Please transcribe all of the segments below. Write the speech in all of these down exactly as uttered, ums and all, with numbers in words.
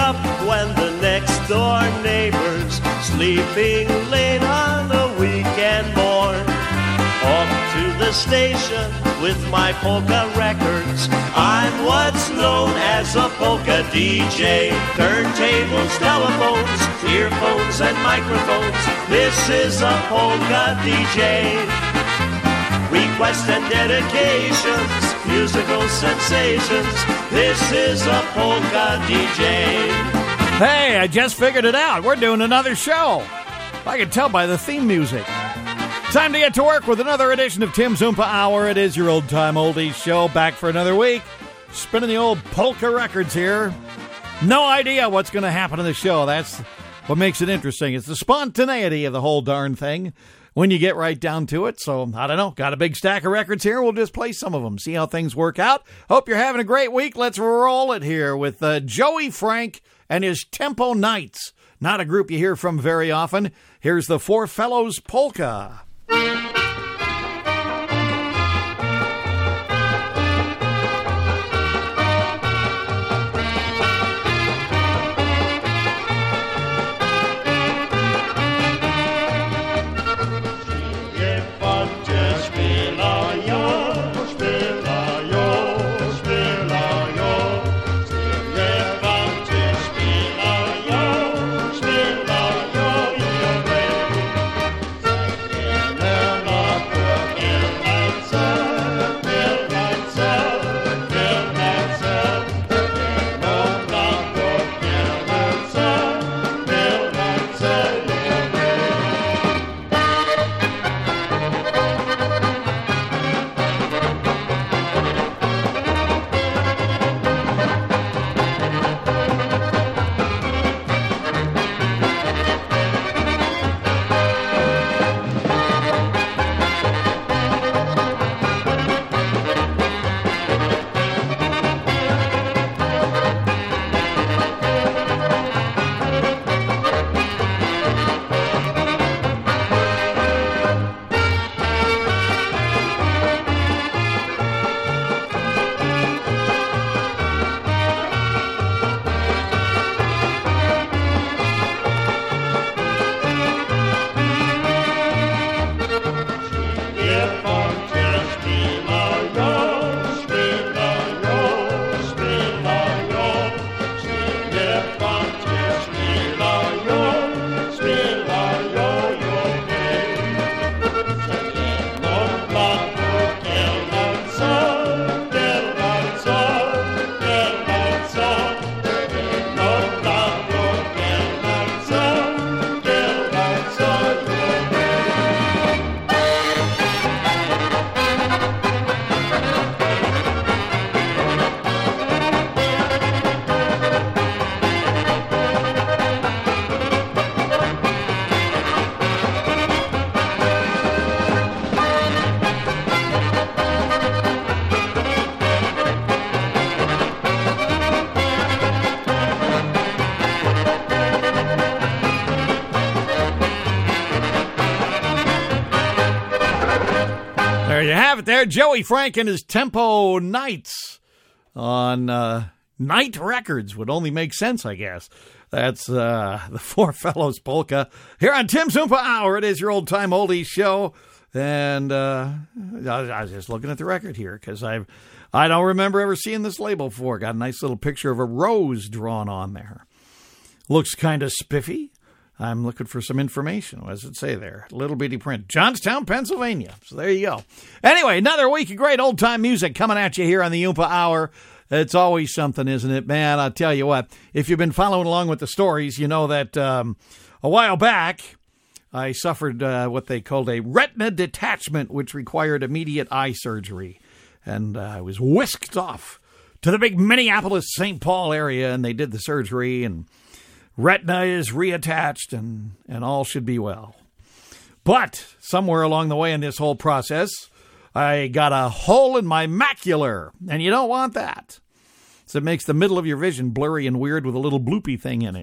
up when the next door neighbor's sleeping late on a weekend morn. Off to the station with my polka records. I'm what's known as a polka D J. Turntables, telephones, earphones, and microphones. This is a polka D J. Requests and dedications, musical sensations. This is a polka D J. Hey, I just figured it out. We're doing another show. I can tell by the theme music. Time to get to work with another edition of Tim's Oompa Hour. It is your old-time oldies show, back for another week. Spinning the old polka records here. No idea what's going to happen in the show. That's what makes it interesting. It's the spontaneity of the whole darn thing when you get right down to it. So, I don't know. Got a big stack of records here. We'll just play some of them, see how things work out. Hope you're having a great week. Let's roll it here with uh, Joey Frank and his Tempo Knights. Not a group you hear from very often. Here's the Four Fellows Polka. There you have it there. Joey Frank and his Tempo Knights on uh, Night Records. Would only make sense, I guess. That's uh, the Four Fellows Polka. Here on Tim's Oompa Hour, it is your old-time oldies show. And uh, I was just looking at the record here because I I don't remember ever seeing this label before. Got a nice little picture of a rose drawn on there. Looks kind of spiffy. I'm looking for some information. What does it say there? Little bitty print. Johnstown, Pennsylvania. So there you go. Anyway, another week of great old-time music coming at you here on the Oompa Hour. It's always something, isn't it? Man, I'll tell you what. If you've been following along with the stories, you know that um, a while back, I suffered uh, what they called a retina detachment, which required immediate eye surgery. And uh, I was whisked off to the big Minneapolis, Saint Paul area, and they did the surgery, and retina is reattached, and, and all should be well. But somewhere along the way in this whole process, I got a hole in my macular, and you don't want that. So it makes the middle of your vision blurry and weird with a little bloopy thing in it.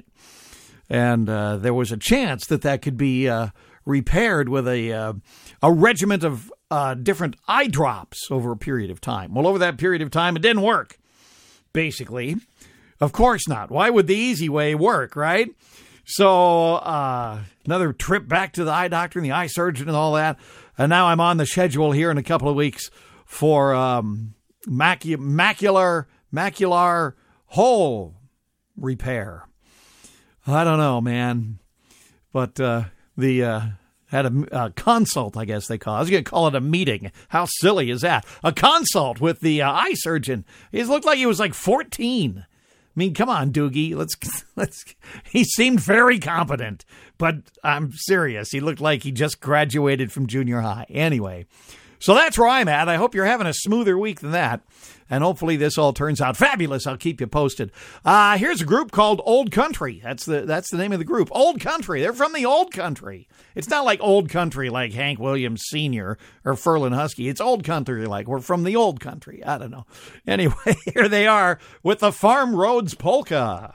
And uh, there was a chance that that could be uh, repaired with a uh, a regiment of uh, different eye drops over a period of time. Well, over that period of time, it didn't work. Basically, Of course not. Why would the easy way work, right? So uh, another trip back to the eye doctor and the eye surgeon and all that. And now I'm on the schedule here in a couple of weeks for um, macu- macular macular hole repair. I don't know, man. But uh, the uh, had a, a consult, I guess they call it. I was going to call it a meeting. How silly is that? A consult with the uh, eye surgeon. He looked like he was like fourteen. I mean, come on, Doogie. Let's let's. He seemed very competent, but I'm serious. He looked like he just graduated from junior high. Anyway, so that's where I'm at. I hope you're having a smoother week than that, and hopefully this all turns out fabulous. I'll keep you posted. Uh, here's a group called Old Country. That's the that's the name of the group. Old Country. They're from the Old Country. It's not like Old Country like Hank Williams Senior or Ferlin Husky. It's Old Country like we're from the Old Country. I don't know. Anyway, here they are with the Farm Roads Polka.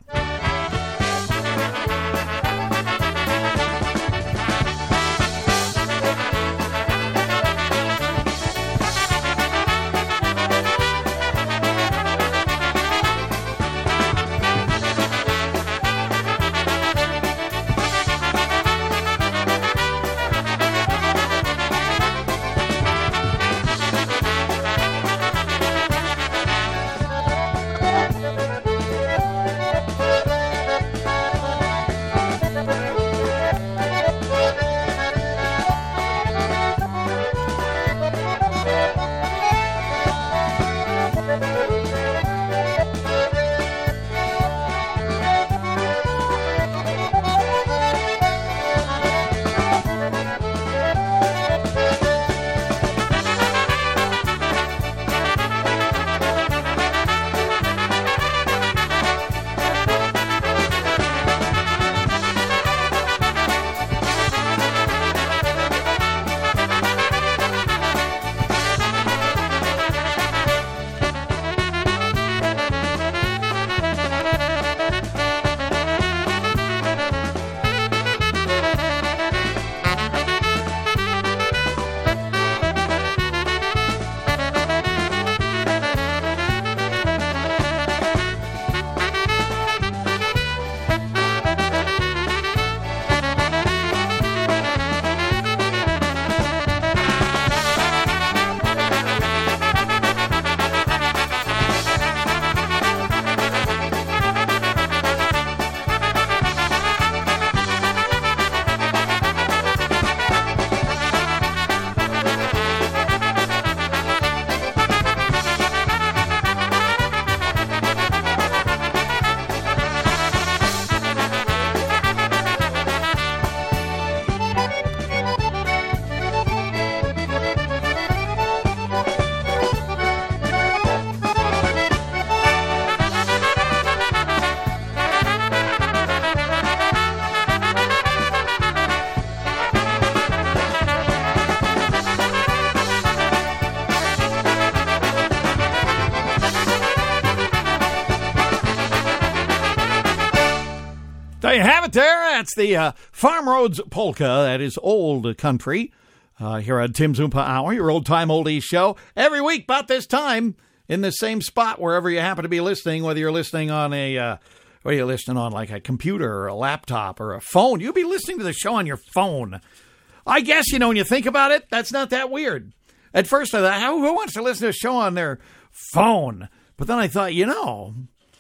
There you have it there. That's the uh, Farm Roads Polka. That is Old Country. Uh, here at Tim's Oompa Hour, your old-time oldies show. Every week about this time in the same spot wherever you happen to be listening, whether you're listening on a, uh, what are you listening on, like a computer or a laptop or a phone. You'll be listening to the show on your phone. I guess, you know, when you think about it, that's not that weird. At first I thought, who wants to listen to a show on their phone? But then I thought, you know,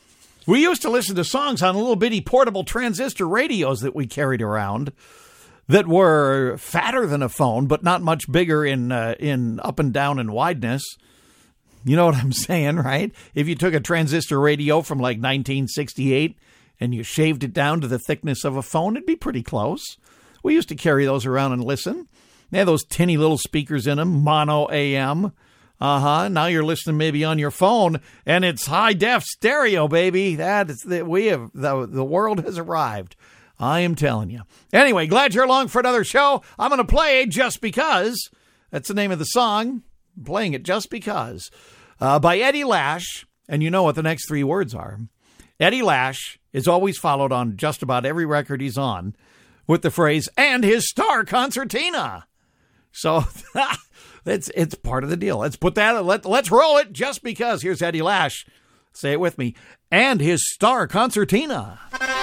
we used to listen to songs on little bitty portable transistor radios that we carried around that were fatter than a phone, but not much bigger in uh, in up and down in wideness. You know what I'm saying, right? If you took a transistor radio from like nineteen sixty-eight and you shaved it down to the thickness of a phone, it'd be pretty close. We used to carry those around and listen. They had those tinny little speakers in them, mono A M. Uh-huh. Now you're listening maybe on your phone, and it's high-def stereo, baby. That is the, we have the, the world has arrived. I am telling you. Anyway, glad you're along for another show. I'm going to play Just Because. That's the name of the song. I'm playing it Just Because. Uh, by Eddie Lash. And you know what the next three words are. Eddie Lash is always followed on just about every record he's on with the phrase, and his star concertina. So it's it's part of the deal. Let's put that, let, let's roll it Just Because. Here's Eddie Lash. say it with me, and his star concertina.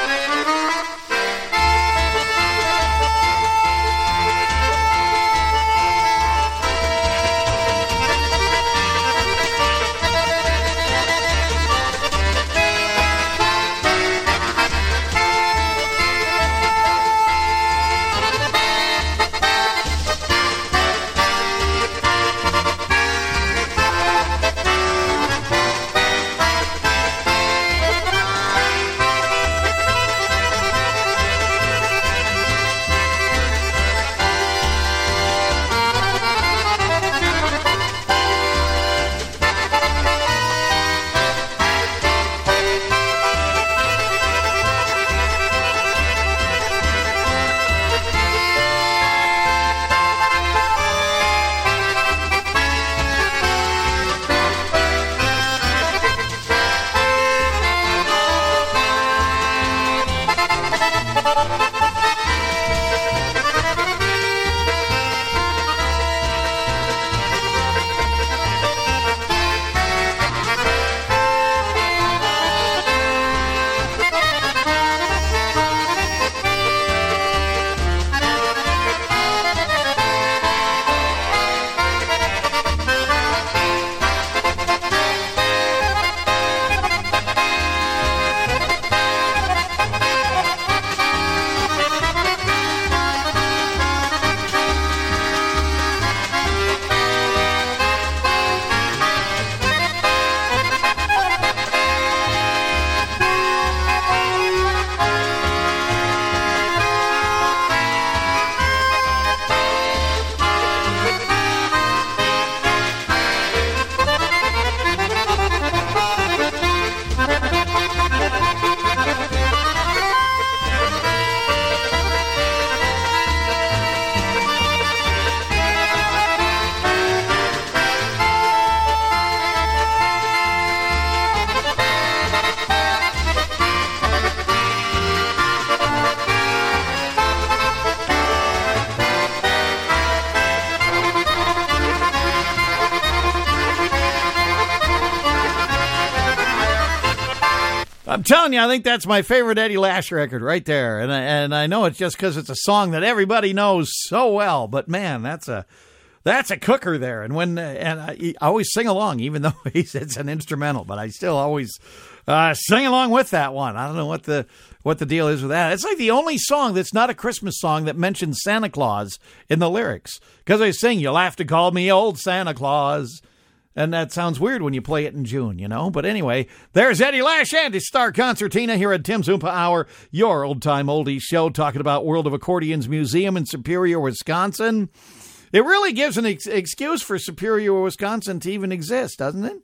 I'm telling you, I think that's my favorite Eddie Lash record right there. And I, and I know it's just because it's a song that everybody knows so well. But, man, that's a that's a cooker there. And when and I, I always sing along, even though it's an instrumental. But I still always uh, sing along with that one. I don't know what the what the deal is with that. It's like the only song that's not a Christmas song that mentions Santa Claus in the lyrics. Because they sing, "You'll have to call me old Santa Claus." And that sounds weird when you play it in June, you know. But anyway, there's Eddie Lash and his star concertina here at Tim's Oompa Hour, your old-time oldies show, talking about World of Accordions Museum in Superior, Wisconsin. It really gives an ex- excuse for Superior, Wisconsin to even exist, doesn't it?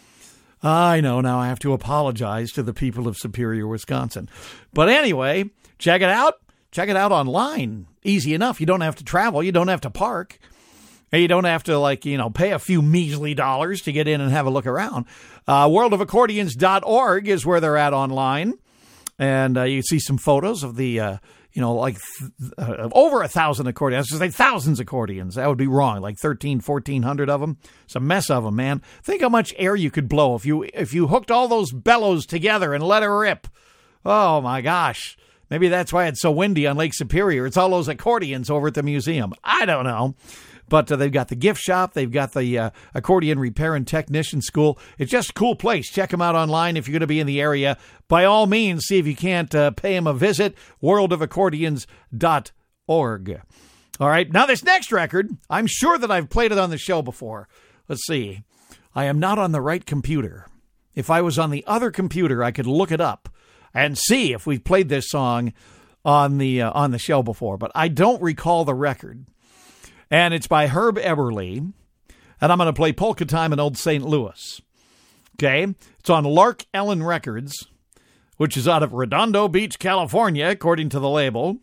I know, now I have to apologize to the people of Superior, Wisconsin. But anyway, check it out. Check it out online. Easy enough. You don't have to travel. You don't have to park. And you don't have to, like, you know, pay a few measly dollars to get in and have a look around. Uh, world of accordions dot org is where they're at online. And uh, you see some photos of the, uh, you know, like th- uh, over a thousand accordions. I was just like thousands of accordions. That would be wrong. Like thirteen, fourteen hundred of them. It's a mess of them, man. Think how much air you could blow if you if you hooked all those bellows together and let it rip. Oh, my gosh. Maybe that's why it's so windy on Lake Superior. It's all those accordions over at the museum. I don't know. But uh, they've got the gift shop. They've got the uh, accordion repair and technician school. It's just a cool place. Check them out online if you're going to be in the area. By all means, see if you can't uh, pay them a visit. world of accordions dot org. All right. Now, this next record, I'm sure that I've played it on the show before. Let's see. I am not on the right computer. If I was on the other computer, I could look it up and see if we've played this song on the uh, on the show before. But I don't recall the record. And it's by Herb Eberle, and I'm going to play Polka Time in Old Saint Louis. Okay? It's on Lark Ellen Records, which is out of Redondo Beach, California, according to the label.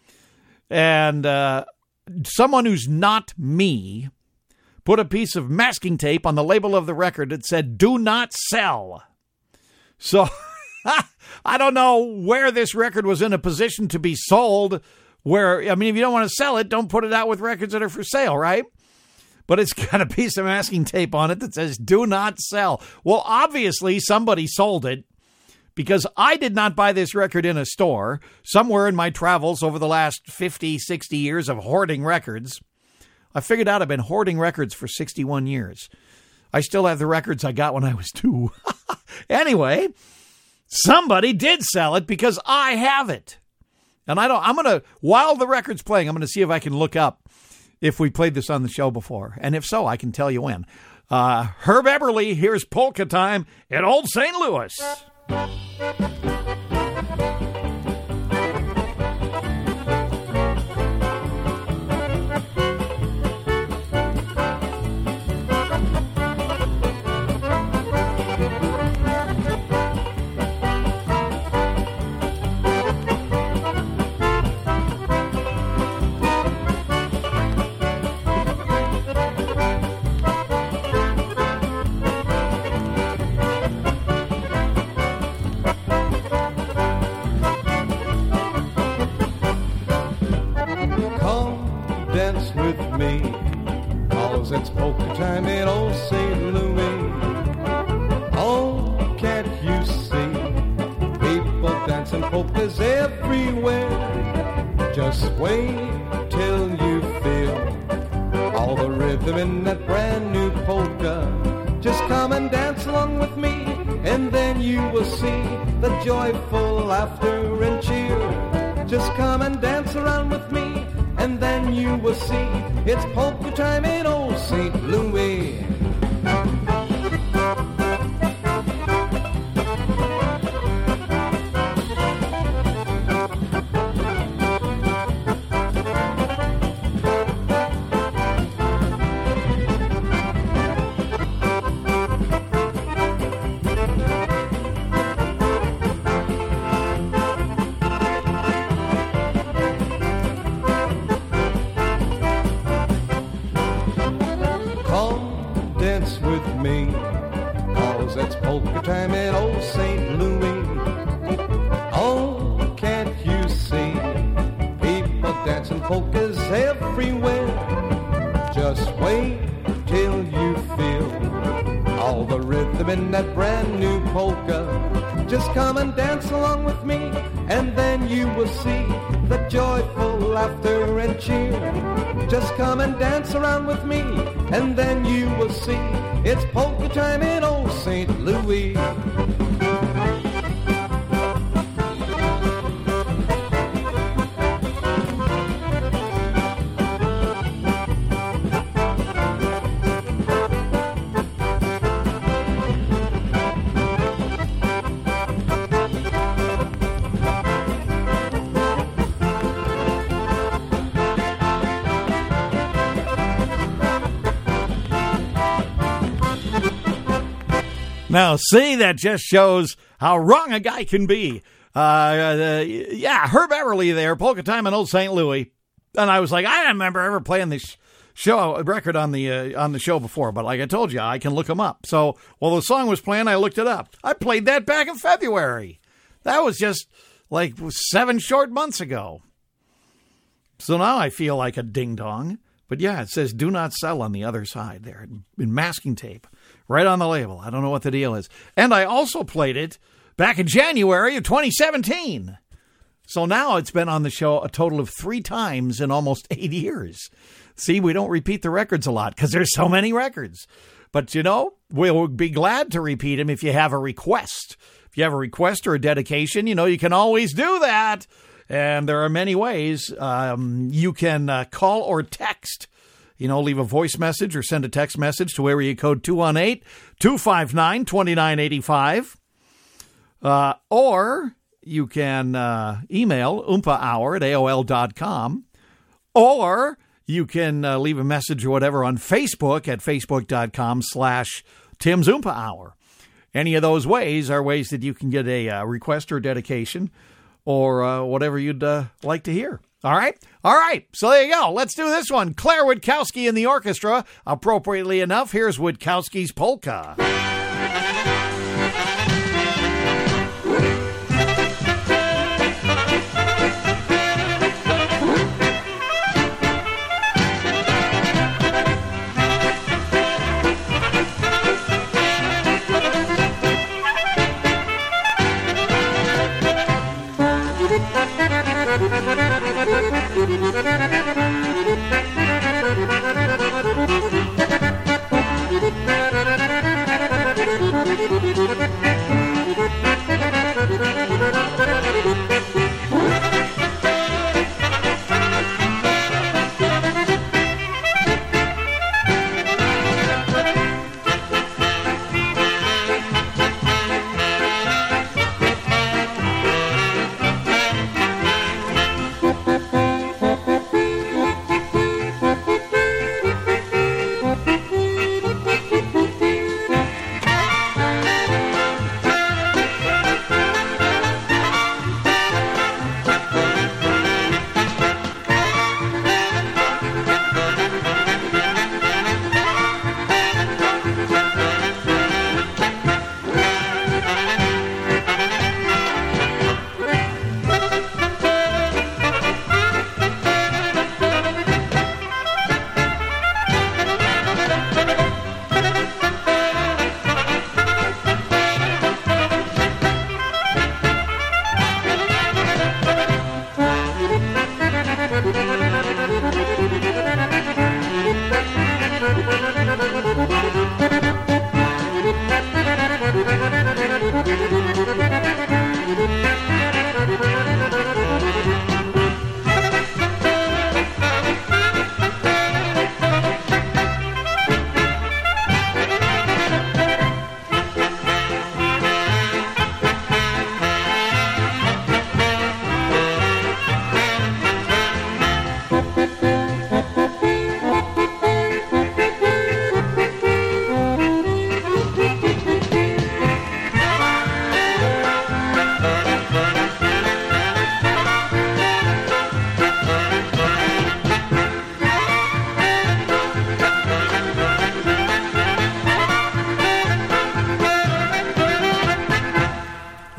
And uh, someone who's not me put a piece of masking tape on the label of the record that said, "Do not sell." So, I don't know where this record was in a position to be sold. Where, I mean, if you don't want to sell it, don't put it out with records that are for sale, right? but it's got a piece of masking tape on it that says, do not sell. Well, obviously somebody sold it, because I did not buy this record in a store. Somewhere in my travels over the last fifty, sixty years of hoarding records, I figured out I've been hoarding records for sixty-one years. I still have the records I got when I was two. Anyway, somebody did sell it because I have it. And I don't, I'm going to, while the record's playing, I'm going to see if I can look up if we played this on the show before. And if so, I can tell you when. Uh, Herb Eberle, here's Polka Time at Old Saint Louis. It's polka time in old Saint Louis. Oh, can't you see? People dancing polkas everywhere. Just wait till you feel all the rhythm in that brand new polka. Just come and dance along with me, and then you will see the joyful laughter and cheer. Just come and dance around with me, and then you will see it's polka time in old Saint Louis. Time in old Saint Louis. Oh, can't you see? People dancing polkas everywhere. Just wait till you feel all the rhythm in that brand new polka. Just come and dance along with me, and then you will see the joyful laughter and cheer. Just come and dance around with me, and then you will see it's polka time in old Saint Louis. Now, see, that just shows how wrong a guy can be. Uh, uh, yeah, Herb Eberle there, Polka Time in Old Saint Louis. And I was like, I don't remember ever playing this show record on the uh, on the show before, but like I told you, I can look them up. So while the song was playing, I looked it up. I played that back in February. That was just like seven short months ago. So now I feel like a ding-dong. But yeah, it says do not sell on the other side there in masking tape. Right on the label. I don't know what the deal is. And I also played it back in January of twenty seventeen. So now it's been on the show a total of three times in almost eight years. See, we don't repeat the records a lot because there's so many records. But, you know, we'll be glad to repeat them if you have a request. If you have a request or a dedication, you know, you can always do that. And there are many ways. Um, you can uh, call or text. You know, leave a voice message or send a text message to area code two one eight, two five nine, two nine eight five. Uh, or you can uh, email oompa hour at A O L dot com. Or you can uh, leave a message or whatever on Facebook at facebook.com slash Tim's Oompa Hour. Any of those ways are ways that you can get a uh, request or dedication or uh, whatever you'd uh, like to hear. All right? All right. So there you go. Let's do this one. Claire Witkowski in the orchestra. Appropriately enough, here's Witkowski's Polka.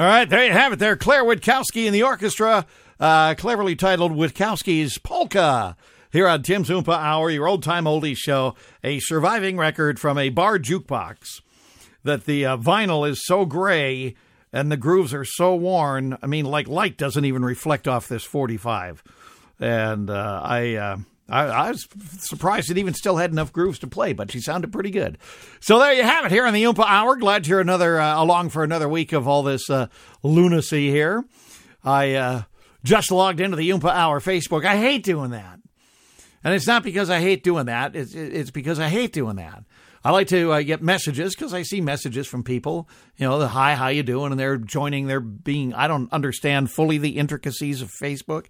All right, there you have it there. Claire Witkowski and the orchestra, uh, cleverly titled Witkowski's Polka. Here on Tim's Oompa Hour, your old-time oldies show, a surviving record from a bar jukebox that the uh, vinyl is so gray and the grooves are so worn. I mean, like light doesn't even reflect off this forty-five. And uh, I, uh, I I was surprised it even still had enough grooves to play, but she sounded pretty good. So there you have it here on the Oompa Hour. Glad you're another uh, along for another week of all this uh, lunacy here. I uh, just logged into the Oompa Hour Facebook. I hate doing that. And it's not because I hate doing that. It's, it's because I hate doing that. I like to uh, get messages because I see messages from people, you know, the hi, how you doing? And they're joining, they're being, I don't understand fully the intricacies of Facebook.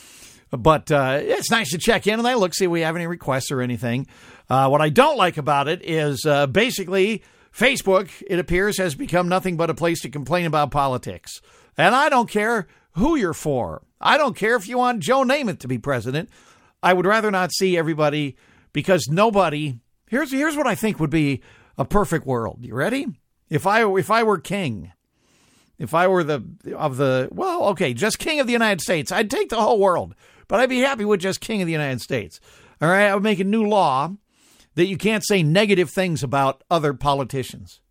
But uh, it's nice to check in and I look, see if we have any requests or anything. Uh, what I don't like about it is uh, basically Facebook, it appears, has become nothing but a place to complain about politics. And I don't care who you're for. I don't care if you want Joe Namath to be president. I would rather not see everybody because nobody... Here's here's what I think would be a perfect world. You ready? If I if I were king, if I were the of the well, okay, just king of the United States, I'd take the whole world, but I'd be happy with just king of the United States. All right, I would make a new law that you can't say negative things about other politicians.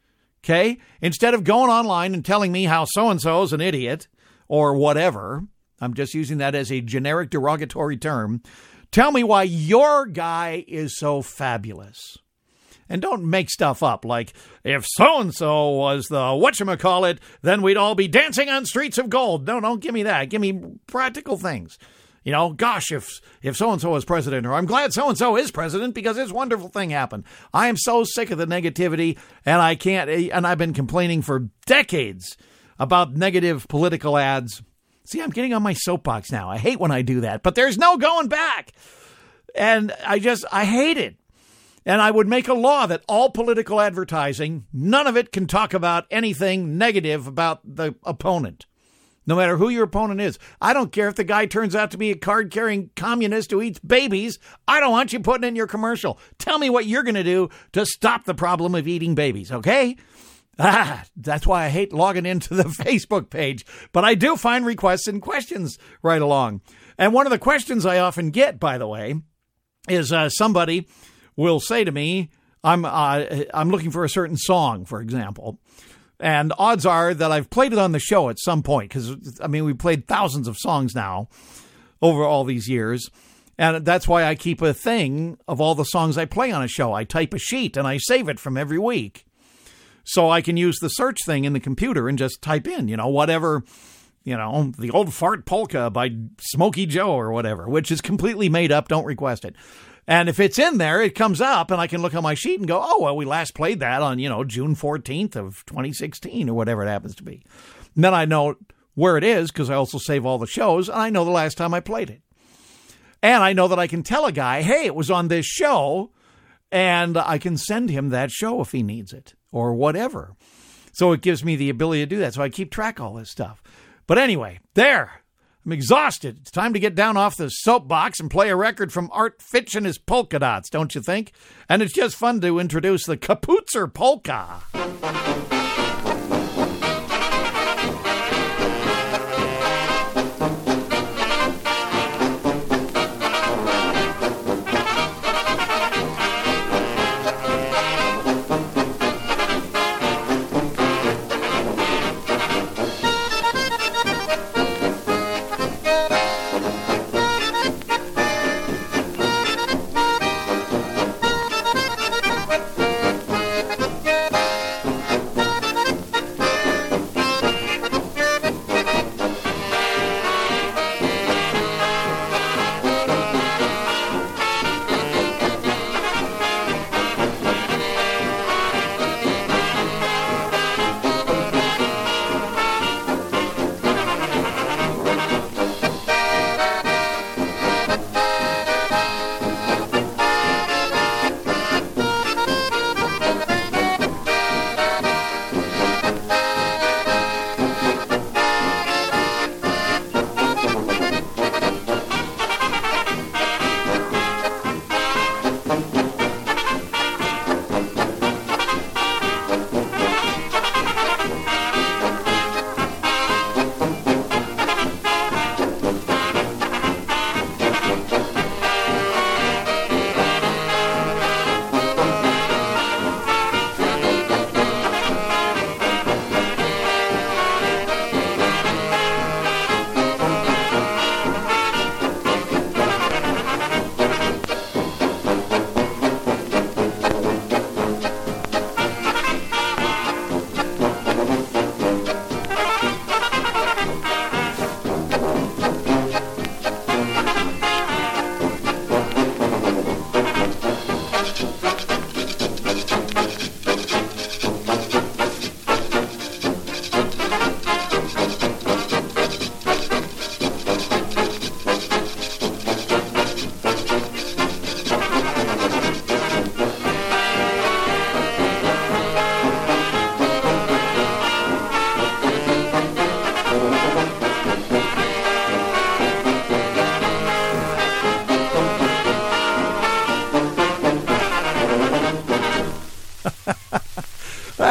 Okay, instead of going online and telling me how so and so is an idiot or whatever, I'm just using that as a generic derogatory term. Tell me why your guy is so fabulous. And don't make stuff up like, if so-and-so was the whatchamacallit, then we'd all be dancing on streets of gold. No, don't give me that. Give me practical things. You know, gosh, if if so-and-so was president, or I'm glad so-and-so is president because this wonderful thing happened. I am so sick of the negativity, and I can't, and I've been complaining for decades about negative political ads. See, I'm getting on my soapbox now. I hate when I do that, but there's no going back. And I just, I hate it. And I would make a law that all political advertising, none of it can talk about anything negative about the opponent, no matter who your opponent is. I don't care if the guy turns out to be a card-carrying communist who eats babies. I don't want you putting in your commercial. Tell me what you're going to do to stop the problem of eating babies, okay? Ah, that's why I hate logging into the Facebook page. But I do find requests and questions right along. And one of the questions I often get, by the way, is uh, somebody will say to me, I'm uh, I'm looking for a certain song, for example. And odds are that I've played it on the show at some point. Because, I mean, we've played thousands of songs now over all these years. And that's why I keep a thing of all the songs I play on a show. I type a sheet and I save it from every week. So I can use the search thing in the computer and just type in, you know, whatever, you know, the old fart polka by Smokey Joe or whatever, which is completely made up. Don't request it. And if it's in there, it comes up and I can look on my sheet and go, oh, well, we last played that on, you know, June fourteenth of twenty sixteen or whatever it happens to be. And then I know where it is because I also save all the shows and I know the last time I played it. And I know that I can tell a guy, hey, it was on this show, and I can send him that show if he needs it. Or whatever. So it gives me the ability to do that. So I keep track of all this stuff. But anyway, there. I'm exhausted. It's time to get down off the soapbox and play a record from Art Fitch and his Polka Dots, don't you think? And it's just fun to introduce the Kaputzer Polka.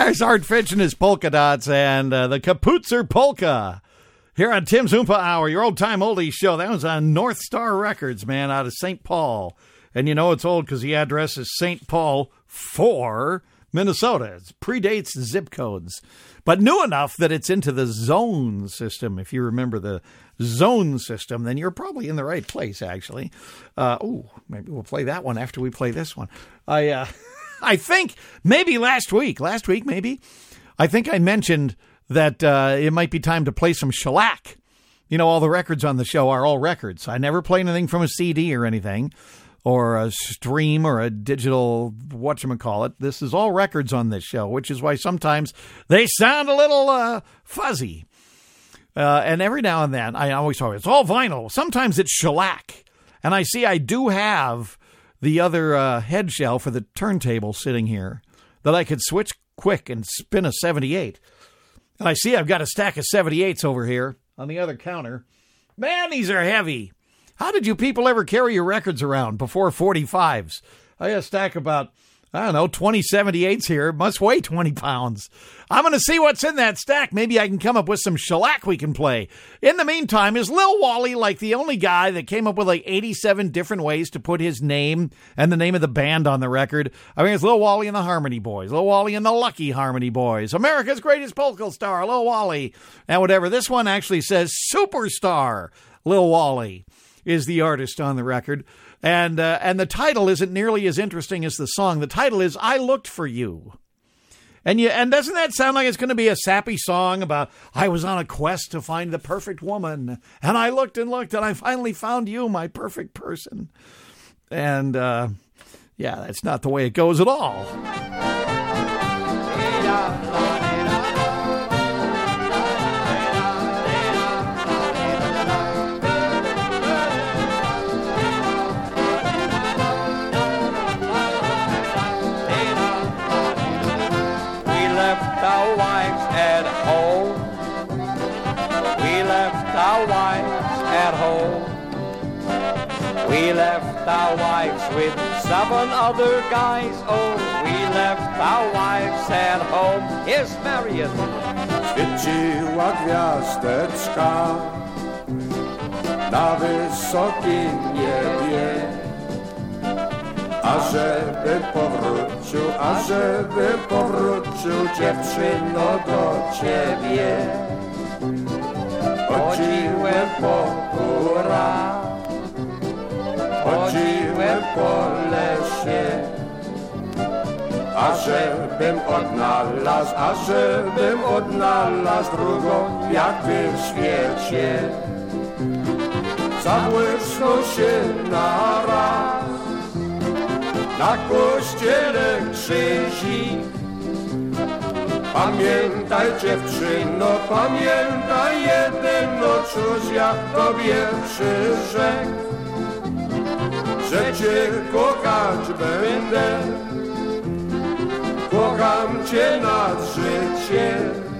There's Art Finch and his polka dots and uh, the Kaputzer Polka. Here on Tim's Oompa Hour, your old-time oldies show. That was on North Star Records, man, out of Saint Paul. And you know it's old because the address is Saint Paul four, Minnesota. It predates zip codes. But new enough that it's into the zone system. If you remember the zone system, then you're probably in the right place, actually. Uh, oh, maybe we'll play that one after we play this one. I, uh, I think maybe last week, last week maybe, I think I mentioned that uh, it might be time to play some shellac. You know, all the records on the show are all records. I never play anything from a C D or anything, or a stream or a digital whatchamacallit. This is all records on this show, which is why sometimes they sound a little uh, fuzzy. Uh, and every now and then, I always talk, it's all vinyl. Sometimes it's shellac. And I see I do have the other uh, head shell for the turntable sitting here that I could switch quick and spin a seventy-eight. And I see I've got a stack of seventy-eights over here on the other counter. Man, these are heavy. How did you people ever carry your records around before forty-fives? I got a stack about, I don't know, twenty seventy-eights here. It must weigh twenty pounds. I'm going to see what's in that stack. Maybe I can come up with some shellac we can play. In the meantime, is Lil Wally like the only guy that came up with like eighty-seven different ways to put his name and the name of the band on the record? I mean, it's Lil Wally and the Harmony Boys, Lil Wally and the Lucky Harmony Boys, America's Greatest Polka Star, Lil Wally, and whatever. This one actually says Superstar Lil Wally is the artist on the record. And uh, and the title isn't nearly as interesting as the song. The title is I Looked for You. And you, and doesn't that sound like it's going to be a sappy song about, I was on a quest to find the perfect woman, and I looked and looked, and I finally found you, my perfect person. And, uh, yeah, that's not the way it goes at all. Our wives at home. We left our wives at home. We left our wives with seven other guys. Oh, we left our wives at home. Here's Marion. Świeciła gwiazdeczka na wysokim niebie. A żeby powrócił, a żeby powrócił dziewczyno do ciebie. Chodziłem po górach, chodziłem po lesie. A żebym odnalazł, a żebym odnalazł drugą jak w świecie. Zabłysnął się naraz na kościele krzyżyk. Pamiętaj dziewczyno, pamiętaj jedno, cóż ja tobie przyrzekł, że cię kochać będę, kocham cię na życie.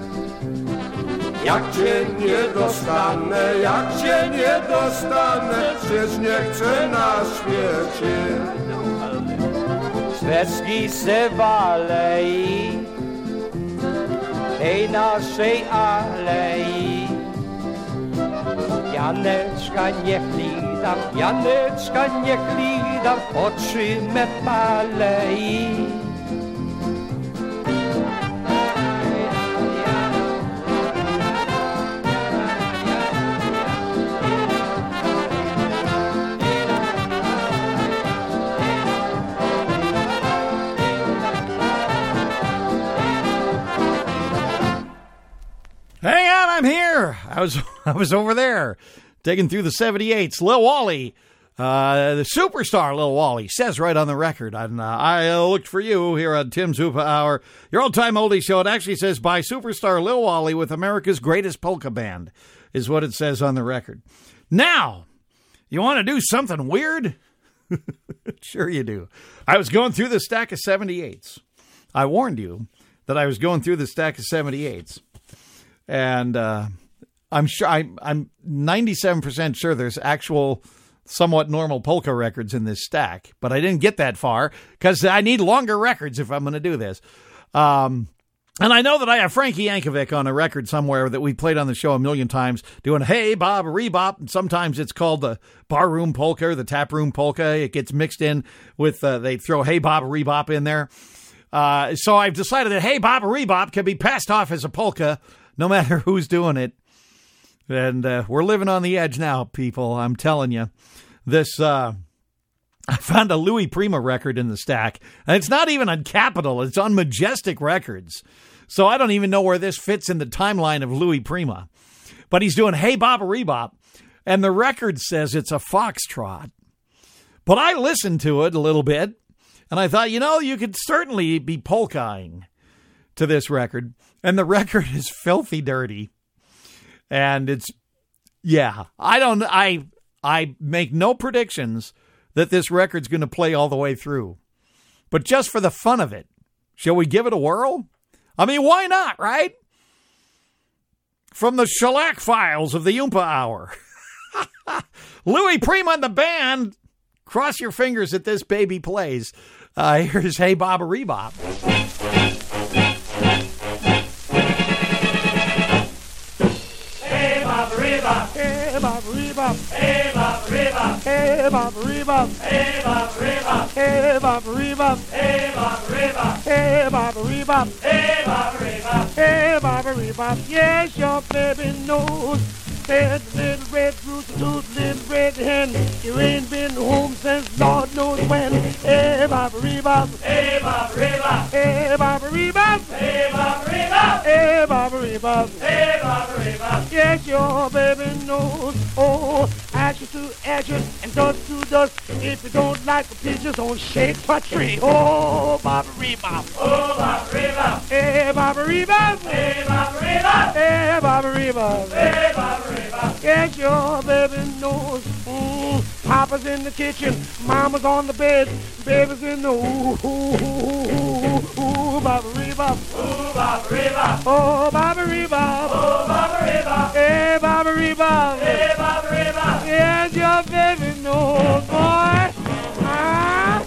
Jak cię nie dostanę, jak cię nie dostanę, przecież nie chcę na świecie. Świecki se w alei, tej naszej alei. Janeczka niech lida, Janeczka niech lida, oczy me palei. Hang on, I'm here. I was I was over there, digging through the seventy-eights. Lil Wally, uh, the superstar Lil Wally, says right on the record. And, uh, I uh, looked for you here on Tim's Oompa Hour, your old-time oldie show. It actually says by superstar Lil Wally with America's Greatest Polka Band, is what it says on the record. Now, you want to do something weird? Sure you do. I was going through the stack of seventy-eights. I warned you that I was going through the stack of seventy-eights. And uh, I'm sure I, I'm ninety-seven percent sure there's actual somewhat normal polka records in this stack, but I didn't get that far because I need longer records if I'm going to do this. Um, And I know that I have Frankie Yankovic on a record somewhere that we played on the show a million times doing Hey Bob Rebop. And sometimes it's called the barroom polka or the taproom polka. It gets mixed in with, uh, they throw Hey Bob Rebop in there. Uh, so I've decided that Hey Bob Rebop can be passed off as a polka no matter who's doing it. And uh, we're living on the edge now, people. I'm telling you. This, uh, I found a Louis Prima record in the stack. And it's not even on Capitol. It's on Majestic Records. So I don't even know where this fits in the timeline of Louis Prima. But he's doing Hey Baba Rebop. And the record says it's a foxtrot. But I listened to it a little bit. And I thought, you know, you could certainly be polkaing to this record. And the record is filthy dirty. And it's, yeah, I don't, I, I make no predictions that this record's going to play all the way through. But just for the fun of it, shall we give it a whirl? I mean, why not, right? From the Shellac Files of the Oompa Hour. Louis Prima and the band. Cross your fingers that this baby plays. Uh, here's Hey Baba Rebop. Hey Baba Rebop. Hey Baba Rebop. Hey Baba Rebop. Hey Baba Rebop. Hey Baba Rebop. Hey Baba Rebop. Hey Baba Rebop. Hey Baba Rebop. Hey Baba Rebop. Hey Baba Rebop. Yes, your baby knows. Said the little red rooster tooth, little red hen. You ain't been home since Lord knows when. Hey Baba Rebop. Hey Baba Rebop. Hey Baba Rebop. Hey Baba Rebop. Hey Baba Rebop. Hey Baba Rebop. Yes, your baby knows. Oh, ashes to ashes and dust to dust. If you don't like the peaches, don't shake a tree. Oh, Baba Rebop. Oh Baba Rebop. Hey, Baba Rebop. Hey Baba Rebop. Hey, Baba Rebop. Hey Baba Rebop. Yes, your baby knows. Mm, Papa's in the kitchen, Mama's on the bed, baby's in the ooh, ooh, ooh, ooh, ooh, Baba Rebop. Oh Baba Rebop. Oh, Baba Rebop. Oh Baba Rebop. Hey, Baba Rebop. Hey Baba Rebop. Yes, your baby knows, boy. Ah.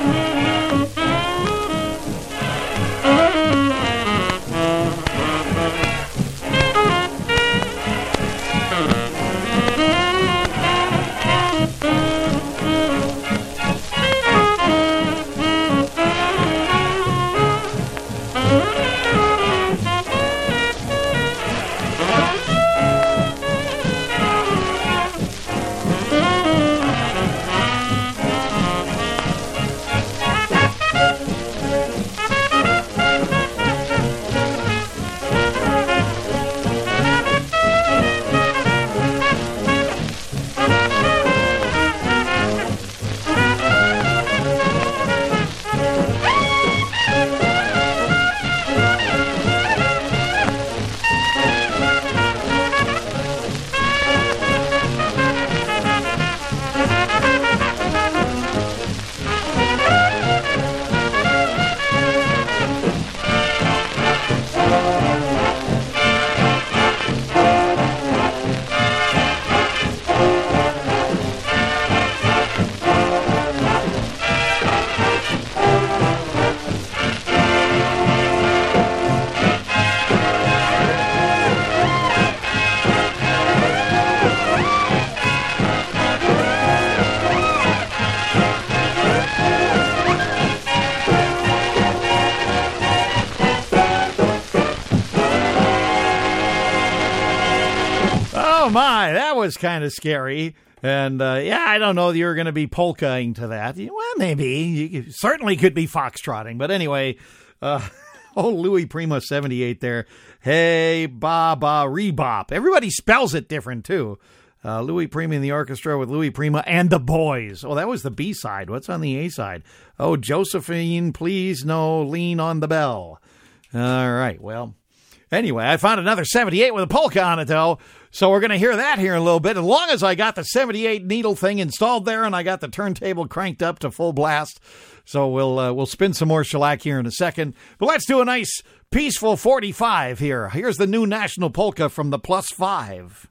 Oh, my, that was kind of scary. And, uh, yeah, I don't know that you're going to be polkaing to that. Well, maybe. You certainly could be foxtrotting. But anyway, uh, oh, Louis Prima seventy-eight there. Hey, Baba Rebop. Everybody spells it different, too. Uh, Louis Prima in the orchestra with Louis Prima and the Boys. Oh, that was the B-side. What's on the A-side? Oh, Josephine, please no, lean on the bell. All right, well, anyway, I found another seventy-eight with a polka on it, though. So we're going to hear that here in a little bit. As long as I got the seventy-eight needle thing installed there and I got the turntable cranked up to full blast. So we'll uh, we'll spin some more shellac here in a second. But let's do a nice peaceful forty-five here. Here's the new national polka from the Plus Five.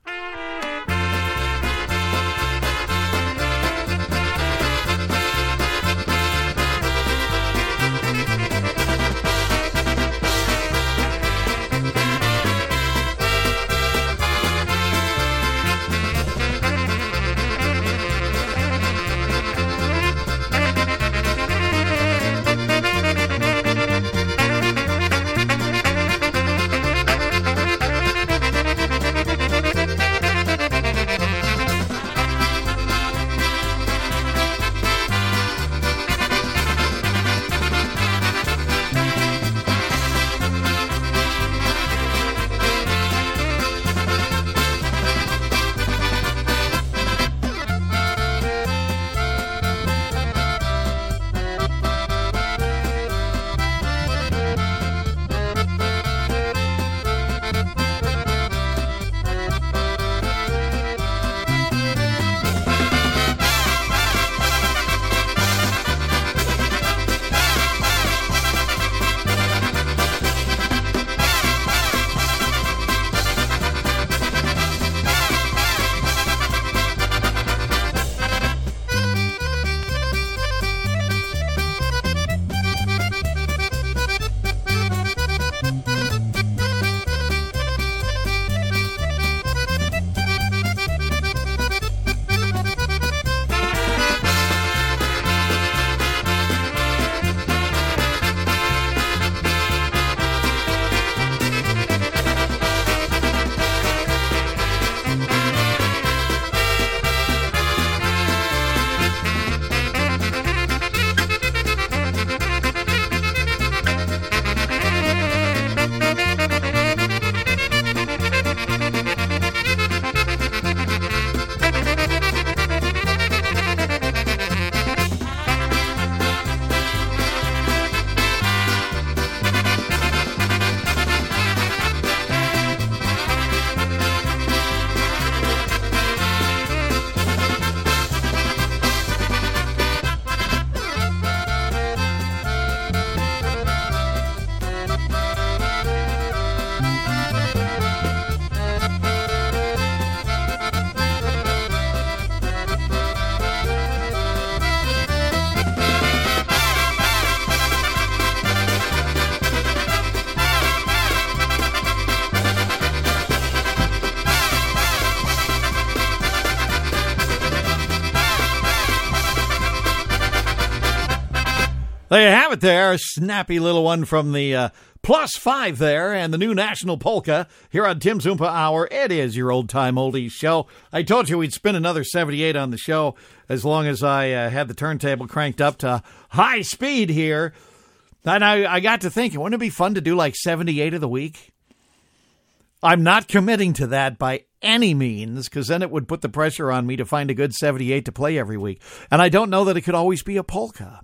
There you have it there. A snappy little one from the uh, Plus Five there and the new National Polka here on Tim's Oompa Hour. It is your old-time oldies show. I told you we'd spin another seventy-eight on the show as long as I uh, had the turntable cranked up to high speed here. And I, I got to thinking, wouldn't it be fun to do like seventy-eight of the week? I'm not committing to that by any means, because then it would put the pressure on me to find a good seventy-eight to play every week. And I don't know that it could always be a polka.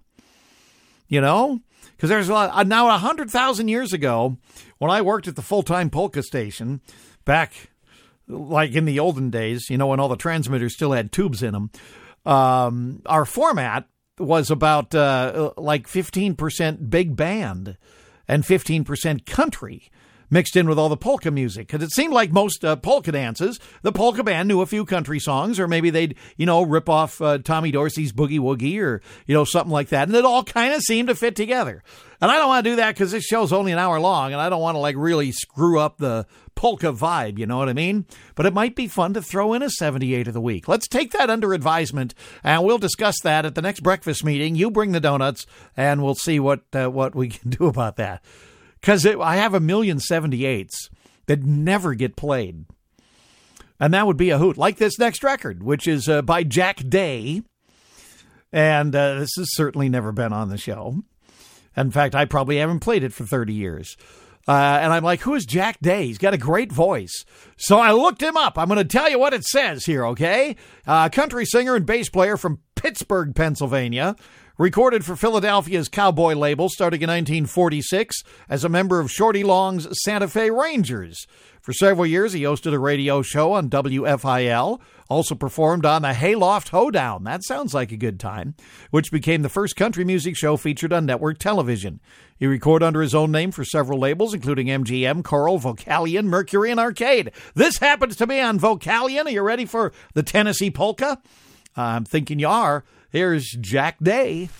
You know? Because there's a lot. Now, one hundred thousand years ago, when I worked at the full-time polka station, back like in the olden days, you know, when all the transmitters still had tubes in them, um, our format was about uh, like fifteen percent big band and fifteen percent country mixed in with all the polka music. Because it seemed like most uh, polka dances, the polka band knew a few country songs, or maybe they'd, you know, rip off uh, Tommy Dorsey's Boogie Woogie or, you know, something like that. And it all kind of seemed to fit together. And I don't want to do that because this show's only an hour long, and I don't want to, like, really screw up the polka vibe, you know what I mean? But it might be fun to throw in a seventy-eight of the week. Let's take that under advisement, and we'll discuss that at the next breakfast meeting. You bring the donuts, and we'll see what uh, what we can do about that. Because I have a million seventy-eights that never get played. And that would be a hoot. Like this next record, which is uh, by Jack Day. And uh, this has certainly never been on the show. In fact, I probably haven't played it for thirty years. Uh, and I'm like, who is Jack Day? He's got a great voice. So I looked him up. I'm going to tell you what it says here, okay? Uh, country singer and bass player from Pittsburgh, Pennsylvania. Recorded for Philadelphia's Cowboy label starting in nineteen forty-six as a member of Shorty Long's Santa Fe Rangers. For several years, he hosted a radio show on W F I L, also performed on the Hayloft Hoedown. That sounds like a good time, which became the first country music show featured on network television. He recorded under his own name for several labels, including M G M, Coral, Vocalion, Mercury, and Arcade. This happens to be on Vocalion. Are you ready for the Tennessee Polka? I'm thinking you are. Here's Jack Day.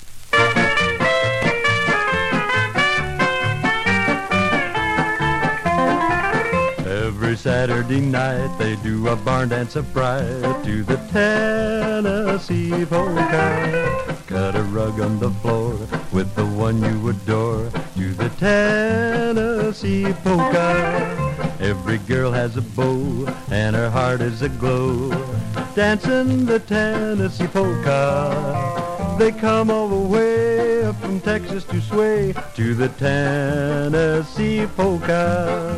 Every Saturday night they do a barn dance of pride to the Tennessee polka. Cut a rug on the floor with the one you adore to the Tennessee polka. Every girl has a bow and her heart is aglow, dancing the Tennessee polka. They come all the way up from Texas to sway to the Tennessee polka.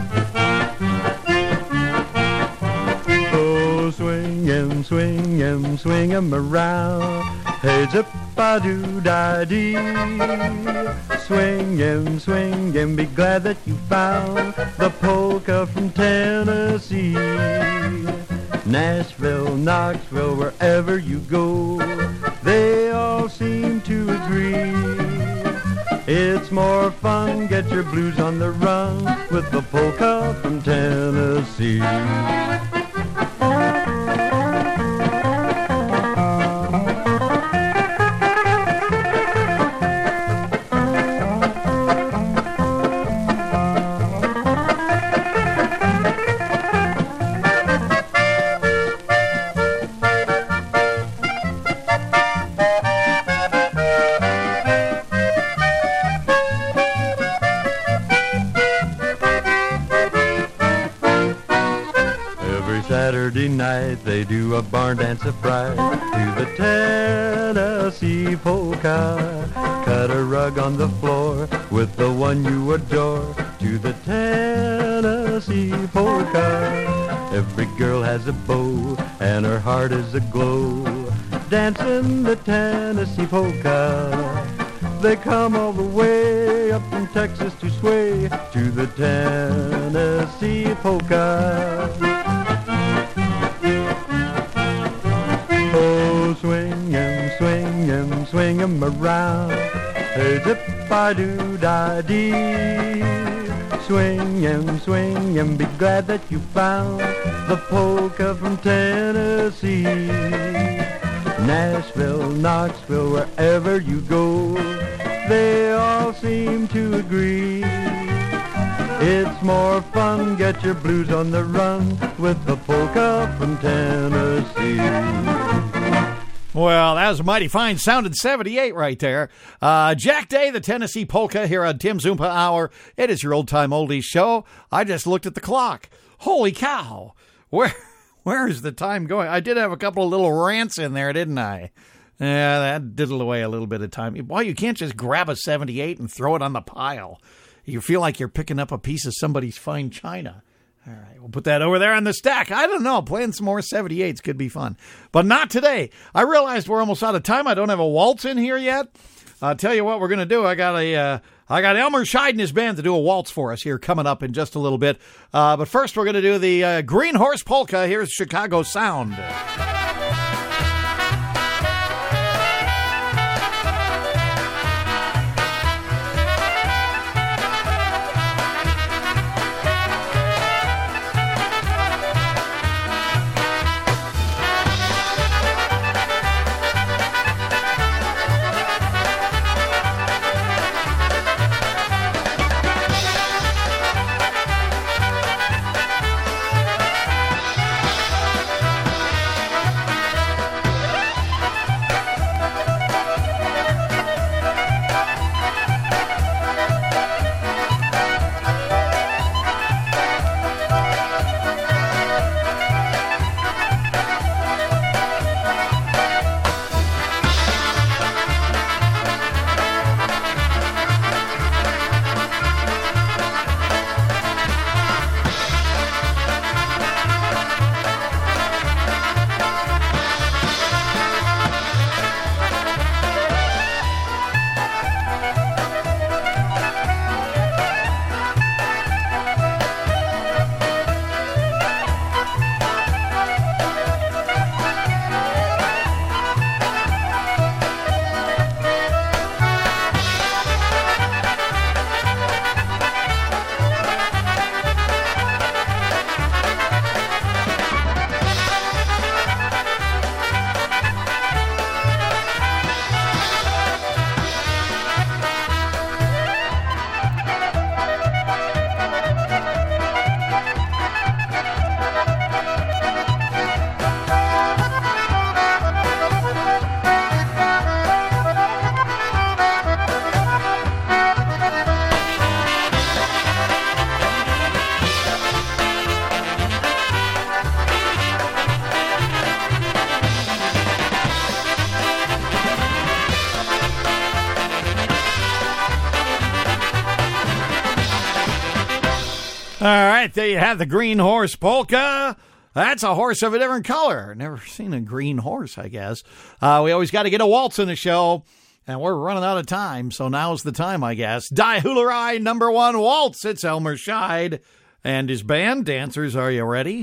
Oh, swing 'em, swing 'em, swing 'em around. Hey, zip-a-doo-dah-dee. Swing 'em, swing 'em, be glad that you found the polka from Tennessee. Nashville, Knoxville, wherever you go, they all seem to agree. It's more fun, get your blues on the run with the polka from Tennessee. Night they do a barn dance of pride to the Tennessee polka. Cut a rug on the floor with the one you adore to the Tennessee polka. Every girl has a bow and her heart is aglow, dancing the Tennessee polka. They come all the way up from Texas to sway to the Tennessee polka. Oh, swing 'em, swing 'em, swing 'em around. Hey, zip-a-doo-dah-dee. Swing 'em, swing 'em, be glad that you found the polka from Tennessee. Nashville, Knoxville, wherever you go, they all seem to agree. It's more fun, get your blues on the run with the polka from Tennessee. Well, that was a mighty fine sounding seventy-eight right there. Uh, Jack Day, the Tennessee Polka here on Tim's Oompa Hour. It is your old-time oldies show. I just looked at the clock. Holy cow. Where, where is the time going? I did have a couple of little rants in there, didn't I? Yeah, that diddled away a little bit of time. Boy, you can't just grab a seventy-eight and throw it on the pile. You feel like you're picking up a piece of somebody's fine china. All right, we'll put that over there on the stack. I don't know. Playing some more seventy-eights could be fun. But not today. I realized we're almost out of time. I don't have a waltz in here yet. I'll tell you what we're going to do. I got a, uh, I got Elmer Scheid and his band to do a waltz for us here coming up in just a little bit. Uh, but first, we're going to do the uh, Green Horse Polka. Here's Chicago Sound. All right, there you have the Green Horse Polka. That's a horse of a different color. Never seen a green horse, I guess. Uh, we always got to get a waltz in the show, and we're running out of time, so now's the time, I guess. Die Hoolerai, number one waltz. It's Elmer Scheid and his band. Dancers, are you ready?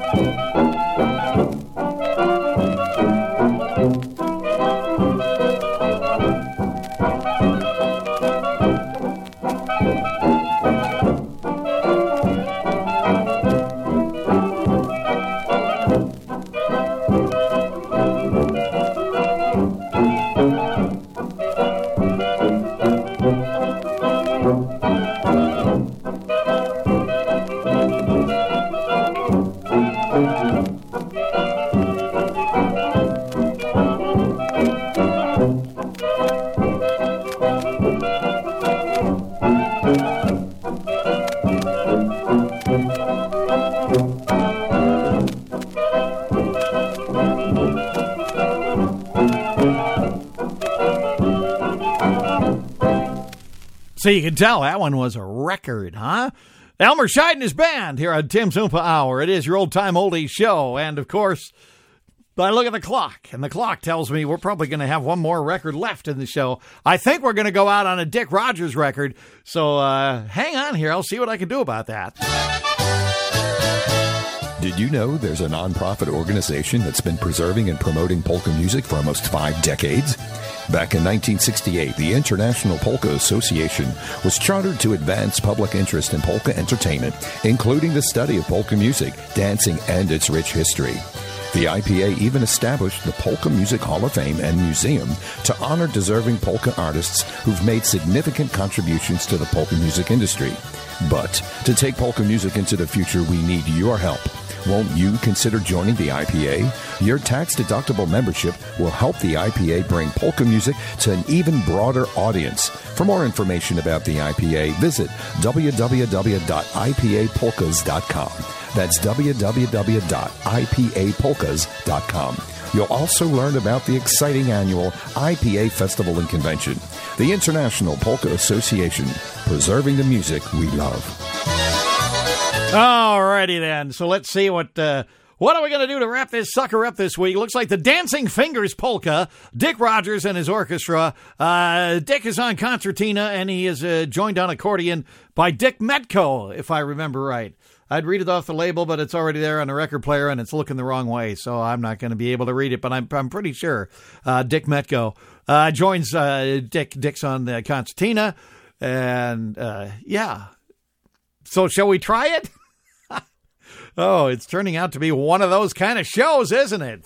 So you can tell that one was a record, huh? Elmer Scheid and his band here on Tim's Oompa Hour. It is your old-time oldies show. And, of course, I look at the clock, and the clock tells me we're probably going to have one more record left in the show. I think we're going to go out on a Dick Rogers record. So uh, hang on here. I'll see what I can do about that. Did you know there's a nonprofit organization that's been preserving and promoting polka music for almost five decades? Back in nineteen sixty-eight, the International Polka Association was chartered to advance public interest in polka entertainment, including the study of polka music, dancing, and its rich history. The I P A even established the Polka Music Hall of Fame and Museum to honor deserving polka artists who've made significant contributions to the polka music industry. But to take polka music into the future, we need your help. Won't you consider joining the I P A? Your tax-deductible membership will help the I P A bring polka music to an even broader audience. For more information about the I P A, visit w w w dot i p a polkas dot com. That's w w w dot i p a polkas dot com. You'll also learn about the exciting annual I P A Festival and Convention, the International Polka Association, preserving the music we love. All righty then. So let's see what uh, what are we going to do to wrap this sucker up this week. Looks like the Dancing Fingers Polka, Dick Rogers and his orchestra. Uh, Dick is on concertina, and he is uh, joined on accordion by Dick Metco, if I remember right. I'd read it off the label, but it's already there on the record player, and it's looking the wrong way, so I'm not going to be able to read it, but I'm I'm pretty sure uh, Dick Metco uh, joins uh, Dick. Dick's on the concertina, and uh, yeah. So shall we try it? Oh, it's turning out to be one of those kind of shows, isn't it?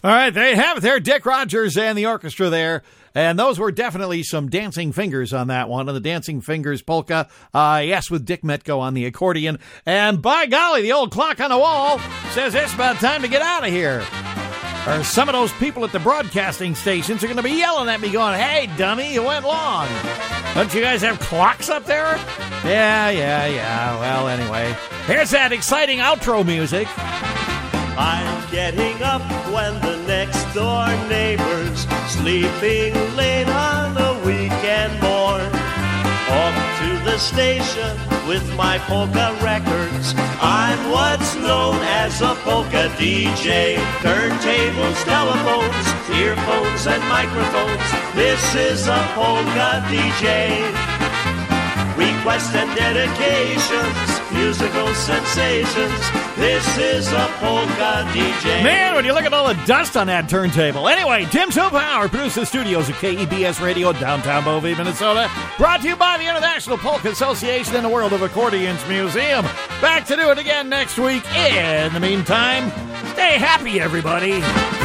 All right, there you have it. There, Dick Rogers and the orchestra there. And those were definitely some dancing fingers on that one. And the Dancing Fingers polka, uh, yes, with Dick Metko on the accordion. And by golly, the old clock on the wall says it's about time to get out of here. Or some of those people at the broadcasting stations are going to be yelling at me going, hey, dummy, you went long. Don't you guys have clocks up there? Yeah, yeah, yeah. Well, anyway, here's that exciting outro music. I'm getting up when the next door neighbor's sleeping late on a weekend morn. Off to the station with my polka records. I'm what's known as a polka D J. Turntables, telephones, earphones, and microphones. This is a polka D J. Requests and dedications, musical sensations. This is a polka D J. Man, when you look at all the dust on that turntable. Anyway, Tim Silverpower produces the studios at K E B S Radio, downtown Bovey, Minnesota. Brought to you by the International Polka Association and the World of Accordions Museum. Back to do it again next week. In the meantime, stay happy, everybody.